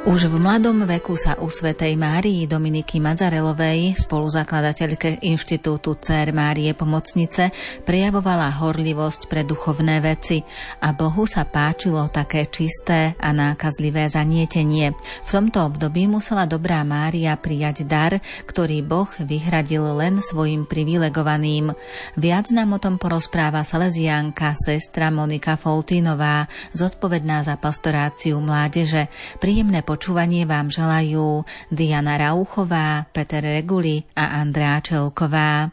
Už v mladom veku sa u svätej Márii Dominiky Madzarelovej, spoluzakladateľke Inštitútu Dcér Márie Pomocnice, prejavovala horlivosť pre duchovné veci a Bohu sa páčilo také čisté a nákazlivé zanietenie. V tomto období musela dobrá Mária prijať dar, ktorý Boh vyhradil len svojim privilegovaným. Viac nám o tom porozpráva salesiánka sestra Monika Foltínová, zodpovedná za pastoráciu mládeže. Príjemné počúvanie vám želajú Diana Rauchová, Peter Reguli a Andrea Čelková.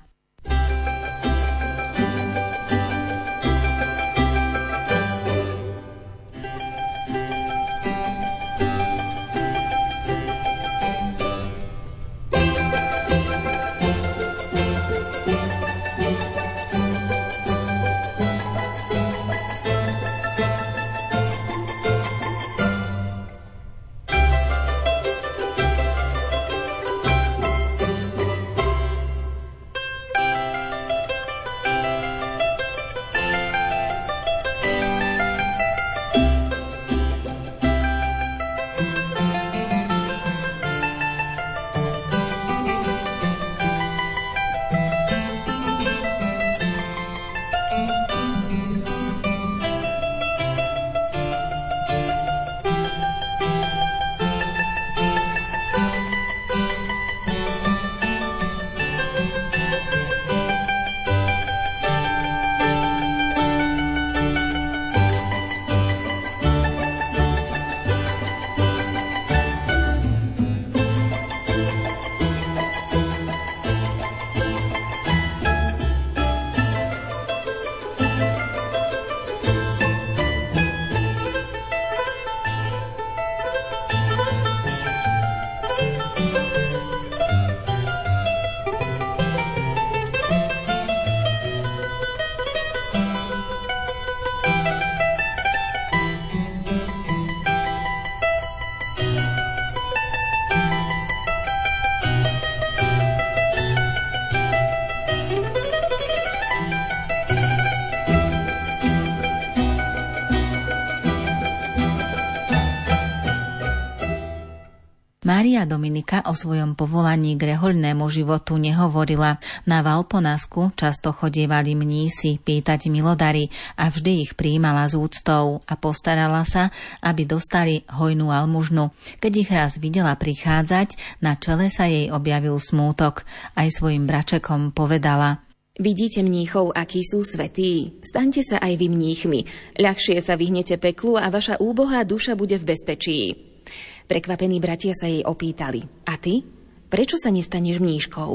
Mária Dominika o svojom povolaní k rehoľnému životu nehovorila. Na Valponasku často chodievali mnísi pýtať milodary a vždy ich prijímala s úctou a postarala sa, aby dostali hojnú almužnu. Keď ich raz videla prichádzať, na čele sa jej objavil smútok. Aj svojim bračekom povedala: Vidíte mníchov, akí sú svätí? Staňte sa aj vy mníchmi. Ľahšie sa vyhnete peklu a vaša úbohá duša bude v bezpečí. Prekvapení bratia sa jej opýtali: A ty? Prečo sa nestaneš mníškou?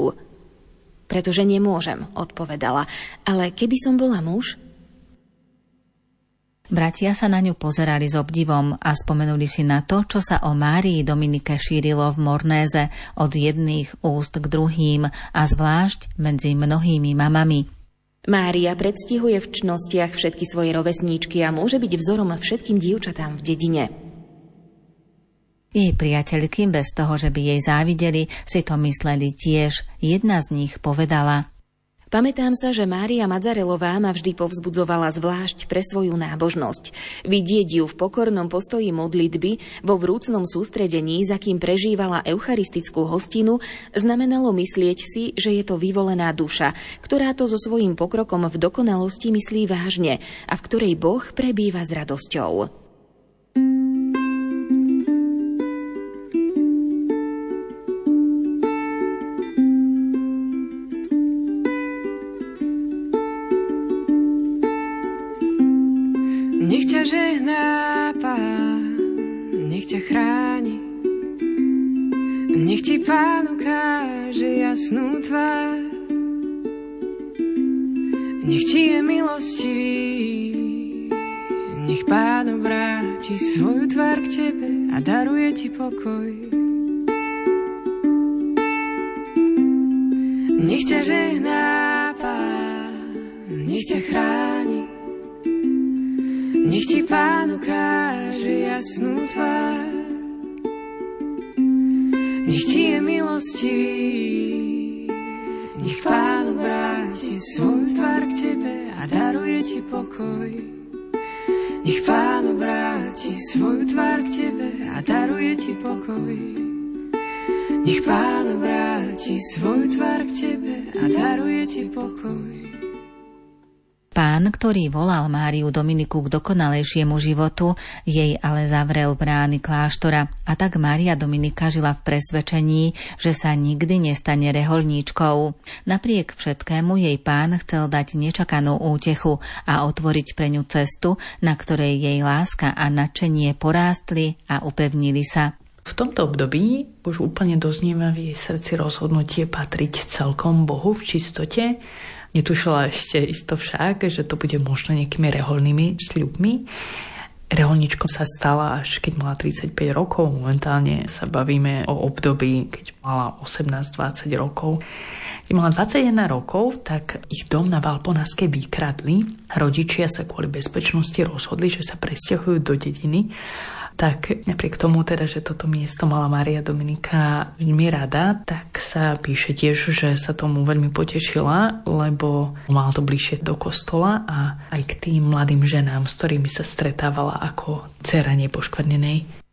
Pretože nemôžem, odpovedala. Ale keby som bola muž? Bratia sa na ňu pozerali s obdivom a spomenuli si na to, čo sa o Márii Dominike šírilo v Mornéze od jedných úst k druhým a zvlášť medzi mnohými mamami. Mária predstihuje v čnostiach všetky svoje rovesníčky a môže byť vzorom všetkým dievčatám v dedine. Jej priateľky, bez toho, že by jej závideli, si to mysleli tiež. Jedna z nich povedala: Pamätám sa, že Mária Madzarelová ma vždy povzbudzovala zvlášť pre svoju nábožnosť. Vidieť ju v pokornom postoji modlitby, vo vrúcnom sústredení, za kým prežívala eucharistickú hostinu, znamenalo myslieť si, že je to vyvolená duša, ktorá to so svojím pokrokom v dokonalosti myslí vážne a v ktorej Boh prebýva s radosťou. Nech ťa žehná Pán, nech ťa chráni, nech ti Pán ukáže jasnú tvár, nech ti je milostivý, nech Pán obráti svoju tvár k tebe a daruje ti pokoj. Nech ťa žehná Pán, nech ťa chráni, nech ti Pán ukáže jasnú tvár, nech ti je milostivý, nech Pán obráti svoju tvár k tebe a daruje ti pokoj. Nech Pán obráti svoju tvár k tebe a daruje ti pokoj. Nech Pán obráti svoju tvár k tebe a daruje ti pokoj. Pán, ktorý volal Máriu Dominiku k dokonalejšiemu životu, jej ale zavrel brány kláštora a tak Mária Dominika žila v presvedčení, že sa nikdy nestane rehoľníčkou. Napriek všetkému jej Pán chcel dať nečakanú útechu a otvoriť pre ňu cestu, na ktorej jej láska a nadšenie porástli a upevnili sa. V tomto období už úplne doznieva v jej srdci rozhodnutie patriť celkom Bohu v čistote. Netušila ešte isto však, že to bude možno nejakými reholnými sľubmi. Reholníčkou sa stala až keď mala 35 rokov. Momentálne sa bavíme o období, keď mala 18-20 rokov. Keď mala 21 rokov, tak ich dom na Valponaskej vykradli. Rodičia sa kvôli bezpečnosti rozhodli, že sa presťahujú do dediny. Tak napriek tomu teda, že toto miesto mala Mária Dominika veľmi rada, tak sa píše tiež, že sa tomu veľmi potešila, lebo mala to bližšie do kostola a aj k tým mladým ženám, s ktorými sa stretávala ako dcera nepoškvrnenej.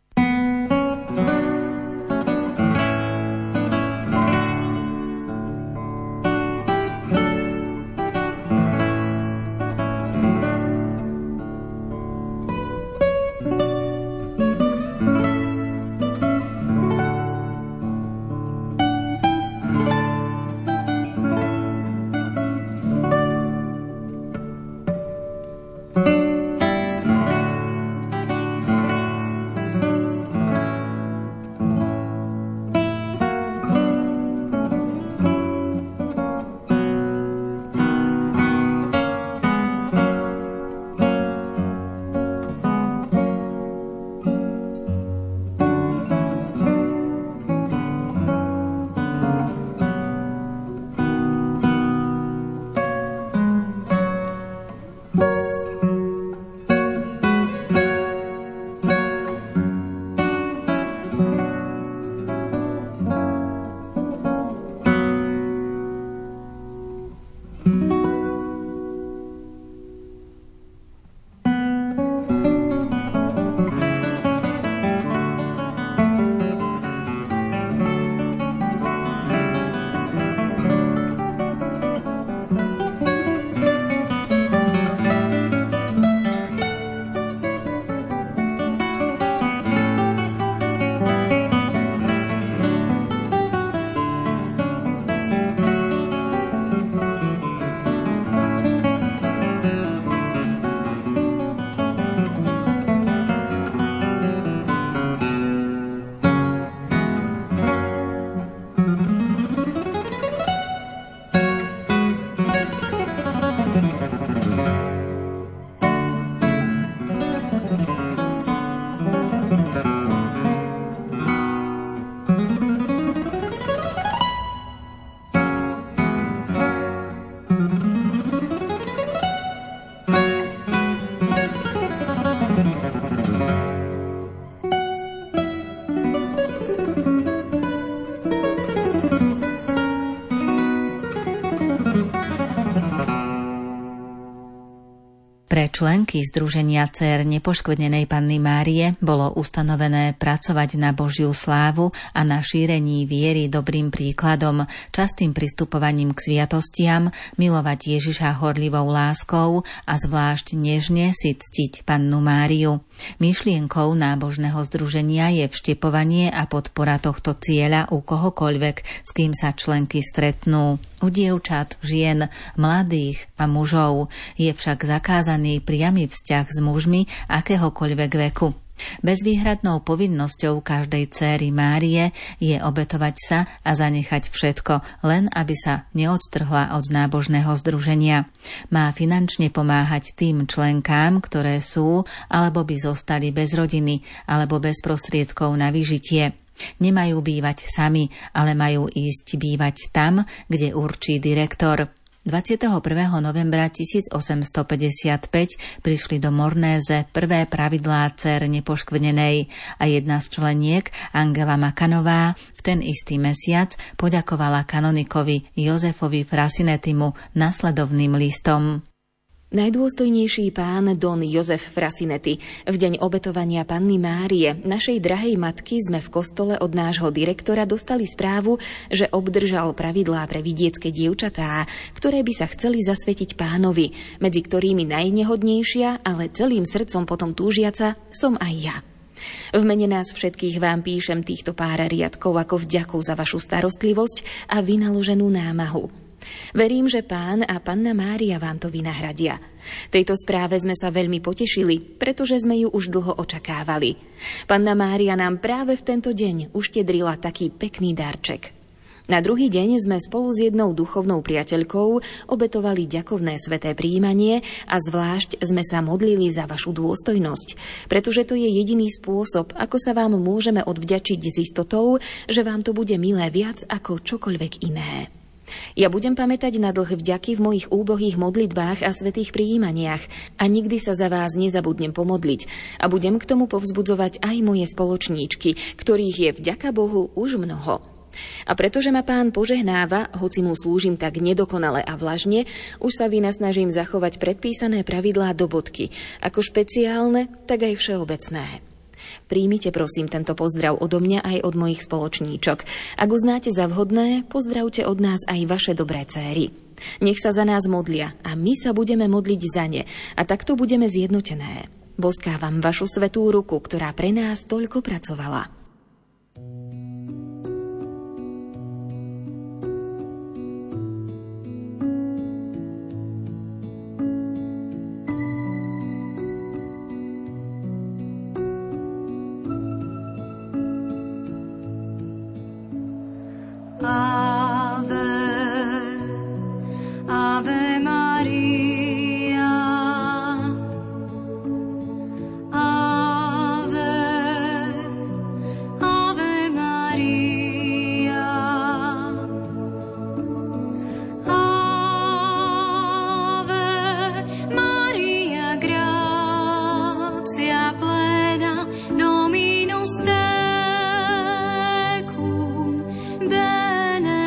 Pre členky Združenia dcér nepoškvrnenej Panny Márie bolo ustanovené pracovať na Božiu slávu a na šírení viery dobrým príkladom, častým pristupovaním k sviatostiam, milovať Ježiša horlivou láskou a zvlášť nežne si ctiť Pannu Máriu. Myšlienkou nábožného združenia je vštepovanie a podpora tohto cieľa u kohokoľvek, s kým sa členky stretnú. U dievčat, žien, mladých a mužov je však zakázaný priamy vzťah s mužmi akéhokoľvek veku. Bezvýhradnou povinnosťou každej dcéry Márie je obetovať sa a zanechať všetko, len aby sa neodtrhla od nábožného združenia. Má finančne pomáhať tým členkám, ktoré sú alebo by zostali bez rodiny alebo bez prostriedkov na vyžitie. Nemajú bývať sami, ale majú ísť bývať tam, kde určí direktor. 21. novembra 1855 prišli do Mornéze prvé pravidlá dcér nepoškvrnenej a jedna z členiek, Angela Makanová, v ten istý mesiac poďakovala kanonikovi Jozefovi Frasinetimu nasledovným listom. Najdôstojnejší pán Don Jozef Frasinetti, v deň obetovania Panny Márie, našej drahej matky, sme v kostole od nášho direktora dostali správu, že obdržal pravidlá pre vidiecké dievčatá, ktoré by sa chceli zasvetiť pánovi, medzi ktorými najnehodnejšia, ale celým srdcom potom túžiaca, som aj ja. V mene nás všetkých vám píšem týchto pár riadkov ako vďaku za vašu starostlivosť a vynaloženú námahu. Verím, že pán a panna Mária vám to vynahradia. Tejto správe sme sa veľmi potešili, pretože sme ju už dlho očakávali. Panna Mária nám práve v tento deň uštedrila taký pekný darček. Na druhý deň sme spolu s jednou duchovnou priateľkou obetovali ďakovné sväté prijímanie a zvlášť sme sa modlili za vašu dôstojnosť, pretože to je jediný spôsob, ako sa vám môžeme odvďačiť s istotou, že vám to bude milé viac ako čokoľvek iné. Ja budem pamätať na dlh vďaky v mojich úbohých modlitbách a svätých prijímaniach a nikdy sa za vás nezabudnem pomodliť a budem k tomu povzbudzovať aj moje spoločníčky, ktorých je vďaka Bohu už mnoho. A pretože ma pán požehnáva, hoci mu slúžim tak nedokonale a vlažne, už sa vynasnažím zachovať predpísané pravidlá do bodky, ako špeciálne, tak aj všeobecné. Príjmite prosím tento pozdrav odo mňa aj od mojich spoločníčok. Ak uznáte za vhodné, pozdravte od nás aj vaše dobré céry. Nech sa za nás modlia a my sa budeme modliť za ne a takto budeme zjednotené. Boskávam vašu svätú ruku, ktorá pre nás toľko pracovala. Ave Maria, Ave, Ave Maria, Ave Maria, gratia plena, Dominus tecum, benedicta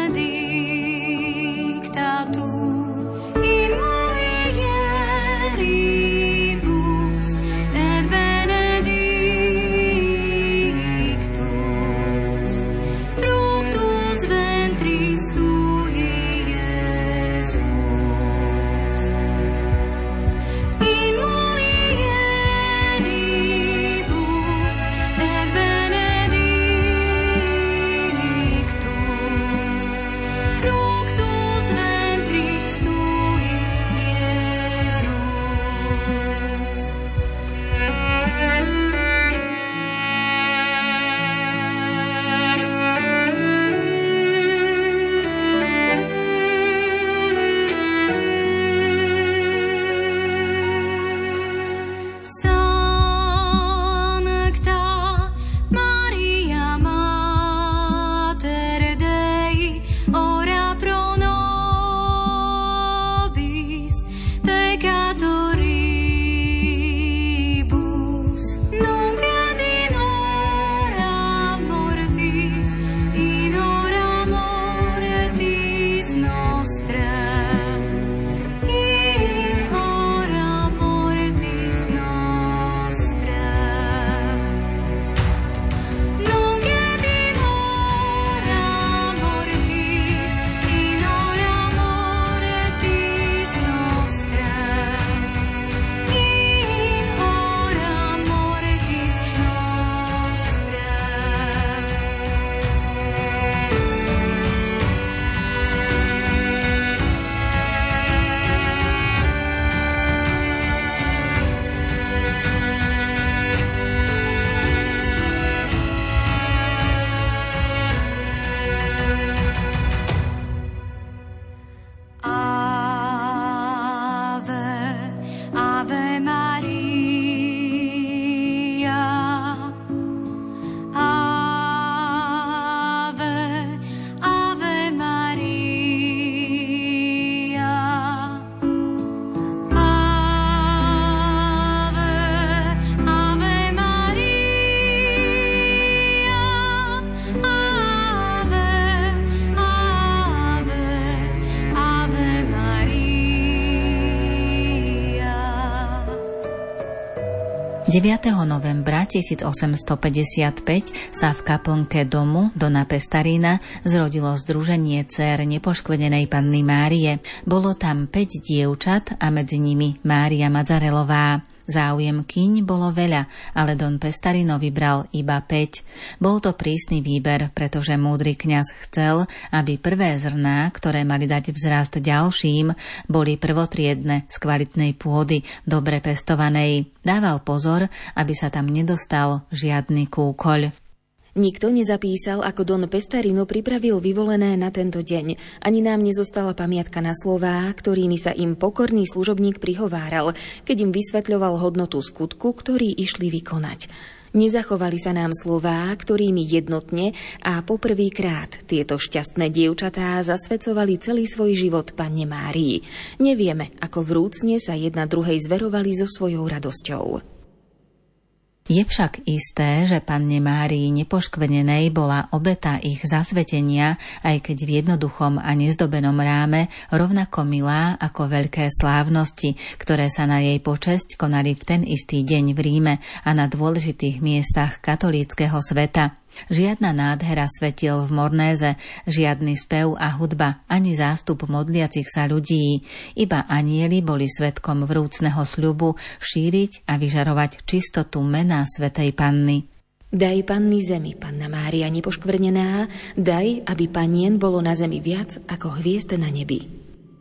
9. novembra 1855 sa v kaplnke domu Dona Pestarína zrodilo Združenie dcér Nepoškvrnenej Panny Márie. Bolo tam 5 dievčat a medzi nimi Mária Madzarelová. Záujemkyň bolo veľa, ale Don Pestarino vybral iba 5. Bol to prísny výber, pretože múdry kňaz chcel, aby prvé zrná, ktoré mali dať vzrast ďalším, boli prvotriedne, z kvalitnej pôdy, dobre pestovanej. Dával pozor, aby sa tam nedostal žiadny kúkoľ. Nikto nezapísal, ako Don Pestarino pripravil vyvolené na tento deň. Ani nám nezostala pamiatka na slová, ktorými sa im pokorný služobník prihováral, keď im vysvetľoval hodnotu skutku, ktorý išli vykonať. Nezachovali sa nám slová, ktorými jednotne a poprvýkrát tieto šťastné dievčatá zasvedcovali celý svoj život Panne Márii. Nevieme, ako vrúcne sa jedna druhej zverovali so svojou radosťou. Je však isté, že Panne Márii Nepoškvrnenej bola obeta ich zasvetenia, aj keď v jednoduchom a nezdobenom ráme, rovnako milá ako veľké slávnosti, ktoré sa na jej počesť konali v ten istý deň v Ríme a na dôležitých miestach katolíckeho sveta. Žiadna nádhera svetiel v Mornéze, žiadny spev a hudba, ani zástup modliacich sa ľudí. Iba anjeli boli svedkom vrúcneho sľubu šíriť a vyžarovať čistotu mena Svätej Panny. Daj Panny zemi, Panna Mária Nepoškvrnená, daj, aby panien bolo na zemi viac ako hviezd na nebi.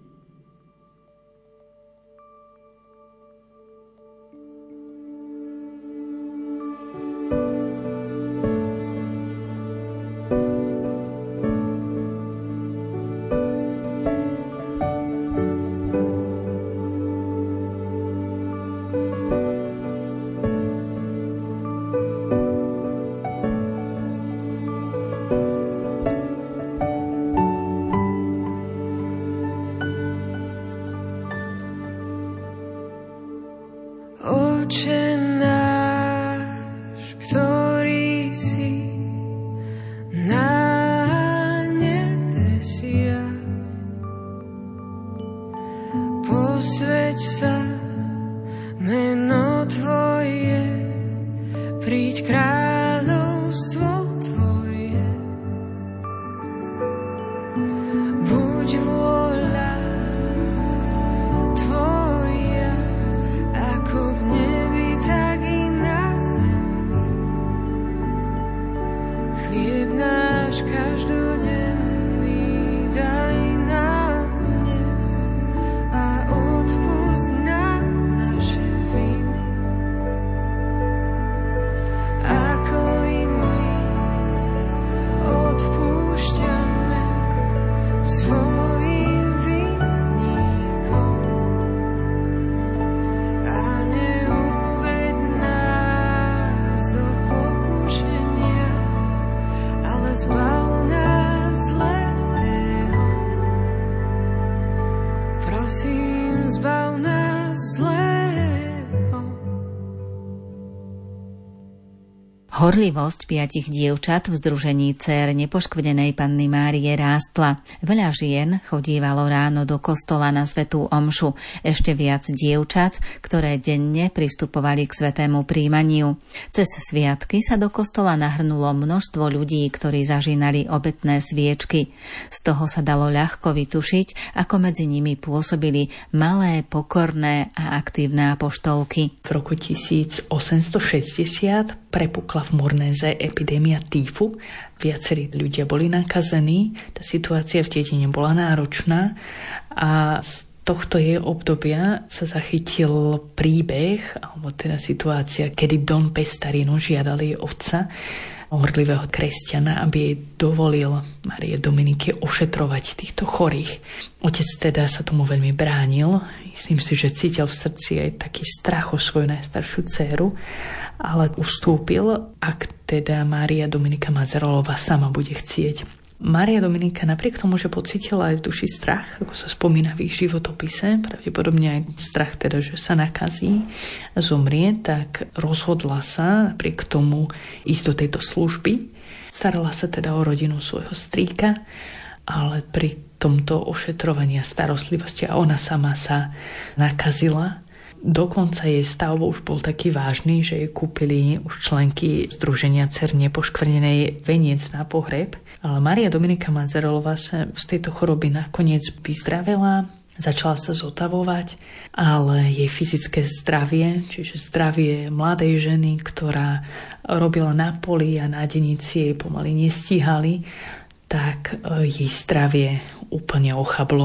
Horlivosť 5 dievčat v Združení dcér Nepoškvrnenej Panny Márie rástla. Veľa žien chodívalo ráno do kostola na svätú omšu, ešte viac dievčat, ktoré denne pristupovali k svätému príjmaniu. Cez sviatky sa do kostola nahrnulo množstvo ľudí, ktorí zažínali obetné sviečky. Z toho sa dalo ľahko vytušiť, ako medzi nimi pôsobili malé, pokorné a aktívne apoštolky. V roku 1860 prepukla v Mornéze epidémia týfu. Viacerí ľudia boli nakazení. Tá situácia v dedine bola náročná a z tohto jej obdobia sa zachytil príbeh, alebo teda situácia, kedy Don Pestarino žiadal jej otca, horlivého kresťana, aby jej dovolil Márie Dominike ošetrovať týchto chorých. Otec teda sa tomu veľmi bránil. Myslím si, že cítil v srdci aj taký strach o svoju najstaršiu dcéru, ale ustúpil, ak teda Mária Dominika Madzarelová sama bude chcieť. Mária Dominika napriek tomu, že pocítila aj v duši strach, ako sa spomína v ich životopise, pravdepodobne aj strach teda, že sa nakazí a zomrie, tak rozhodla sa napriek tomu ísť do tejto služby. Starala sa teda o rodinu svojho strýka, ale pri tomto ošetrovaní a starostlivosti a ona sama sa nakazila. Dokonca jej stav už bol taký vážny, že jej kúpili už členky Združenia dcér nepoškvrnenej veniec na pohreb. Ale Mária Dominika Madzarelová sa z tejto choroby nakoniec vyzdravela, začala sa zotavovať, ale jej fyzické zdravie, čiže zdravie mladej ženy, ktorá robila na poli a nádenici jej pomaly nestíhali, tak jej zdravie úplne ochablo.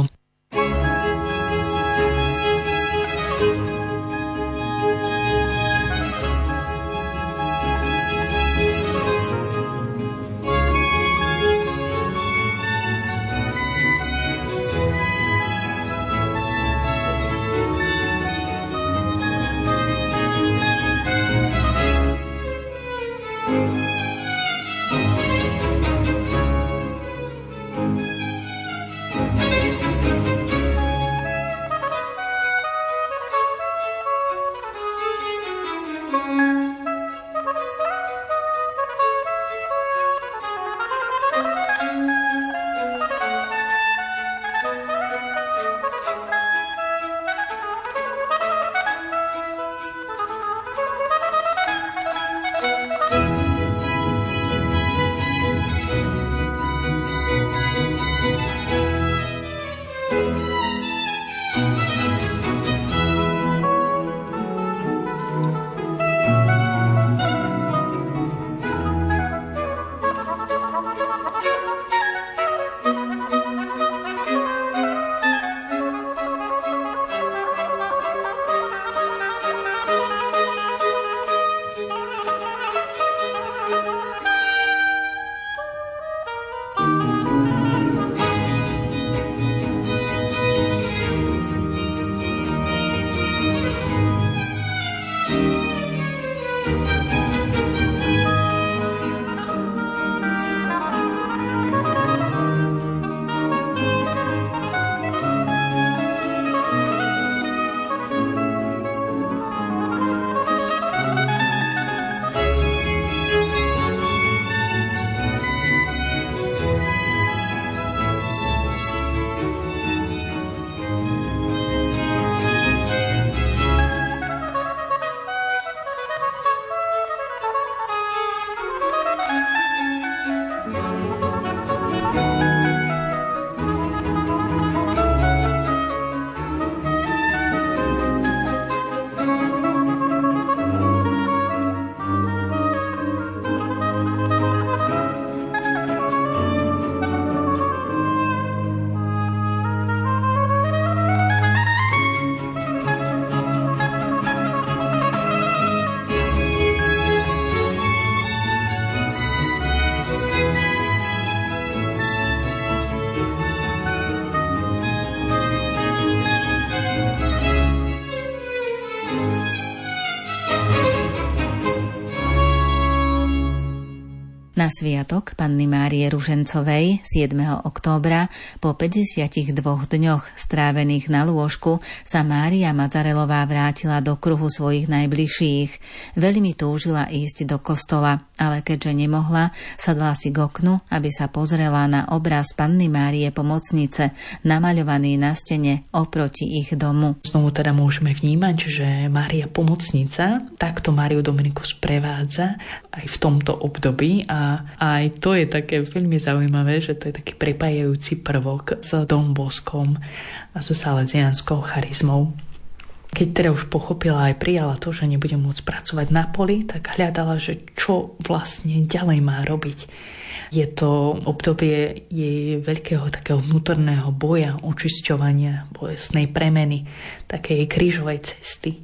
Na sviatok Panny Márie Ružencovej 7. októbra po 52 dňoch strávených na lôžku sa Mária Madzarelová vrátila do kruhu svojich najbližších. Veľmi túžila ísť do kostola, ale keďže nemohla, sadla si k oknu, aby sa pozrela na obraz Panny Márie Pomocnice, namaľovaný na stene oproti ich domu. Znovu teda môžeme vnímať, že Mária Pomocnica takto Máriu Dominiku sprevádza aj v tomto období a aj to je také veľmi zaujímavé, že to je taký prepájajúci prvok s Dom Boskom a so salesianskou charizmou. Keď teda už pochopila aj prijala to, že nebude môcť pracovať na poli, tak hľadala, že čo vlastne ďalej má robiť. Je to obdobie jej veľkého takého vnútorného boja, očisťovania, bolestnej premeny, takej krížovej cesty.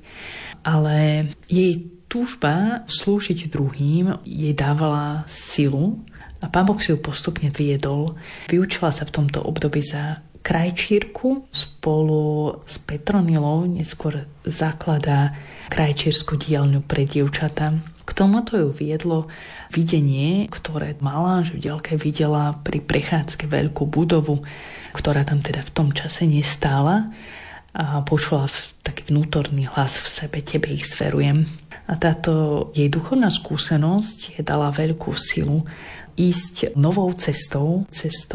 Ale jej túžba slúžiť druhým jej dávala silu a Pán Boh si ju postupne viedol. Vyučila sa v tomto období za krajčírku. Spolu s Petronilou neskôr zakladá krajčírsku dielňu pre dievčatá. K tomuto ju viedlo videnie, ktoré mala, že v diaľke videla pri prechádzke veľkú budovu, ktorá tam teda v tom čase nestála a počula taký vnútorný hlas v sebe: tebe ich zverujem. A táto jej duchovná skúsenosť jej dala veľkú silu ísť novou cestou,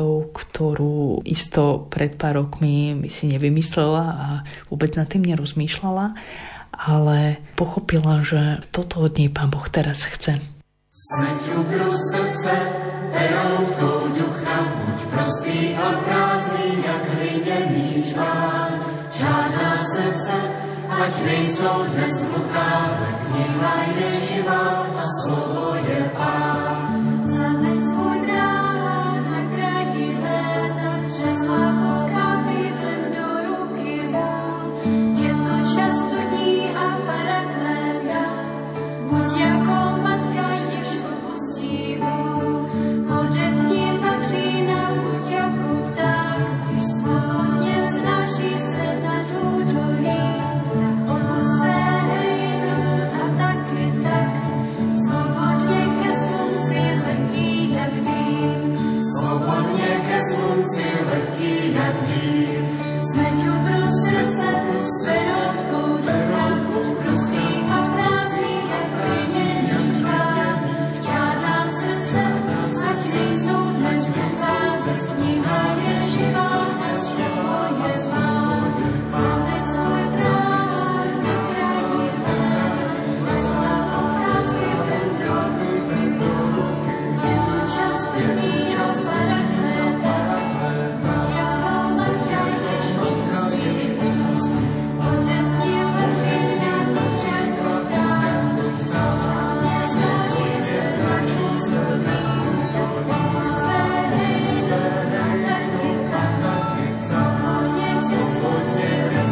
ktorú isto pred pár rokmi by si nevymyslela a vôbec nad tým nerozmýšľala. ale pochopila, že toto od nej Pán Boh teraz chce. Smeť uprú srdce, peroutkou ducha, buď prostý a prázdný, jak hlinený čván. Žádná srdce, ať nejsou dnes hluchá, ale kniha je živá a slovo je Pán. Zameť svůj brán na kraji léta, přes hlavu kapivem do ruky hůl. Je to často dní a parakléta, buď jako matka, jež opustí hůl. Odetní vavřína, buď jako pták, když svobodně vznáší se nad údolí. Tak opust své hejno a taky tak, svobodně ke slunci lehký jak dým. Svobodně ke slunci lehký jak dým. Zmeň uprú srdce, peroutkou ducha, buď prostý a prázdný jak hliněný čván. Žádná srdce, ať nejsou dnes hluchá, kniha je živá a slovo je zván. Zameť svůj brán na kraji léta, přes hlavu kapivem do ruky hůl. Je to často dní a parakléta, buď jako matka, jež opustí hůl. Odetní vavřína, buď jako pták, svobodně vznáší se nad údolím. Opust své hejno a taky tak, svobodně ke slunci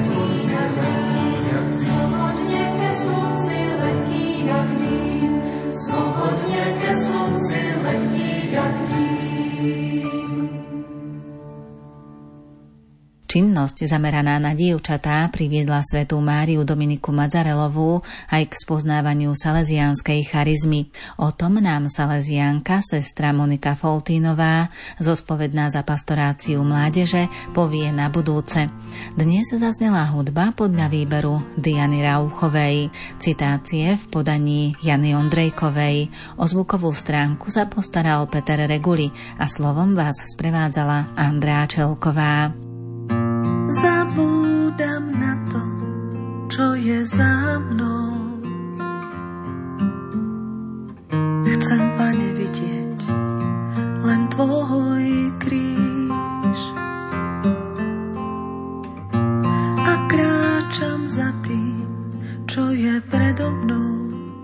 lehký jak dým. Svobodně ke slunci lehký jak dým. Činnosť zameraná na dievčatá priviedla svätú Máriu Dominiku Madzarelovú aj k spoznávaniu salesiánskej charizmy. O tom nám salesiánka sestra Monika Foltínová, zodpovedná za pastoráciu mládeže, povie na budúce. Dnes zaznela hudba podľa výberu Diany Rauchovej, citácie v podaní Jany Ondrejkovej. O zvukovú stránku sa postaral Peter Reguli a slovom vás sprevádzala Andrá Čelková. Zabúdam na to, čo je za mnou. Chcem, Pane, vidieť len Tvoj kríž. A kráčam za tým, čo je predo mnou.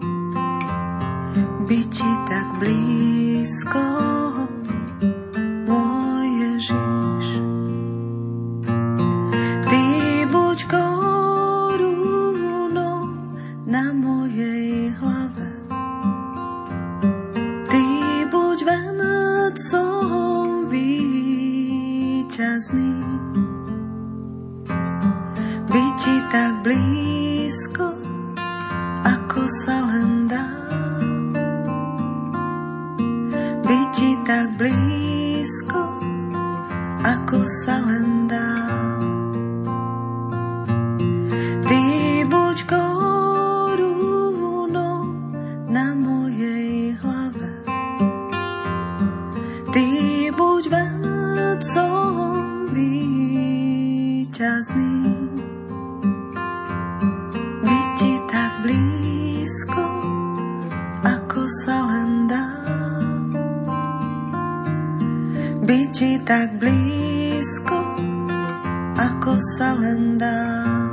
Byť Ti tak blízko, môj Ježiš. Na mojej hlave Ty buď vencom víťazný, byť Ti tak blízko, ako sa len dá, byť Ti tak blízko, ako sa len dá. Ty buď na mojej hlave, Ty buď vencom víťazný, byť Ti tak blízko, ako sa len dá, byť Ti tak blízko, ako sa len dá.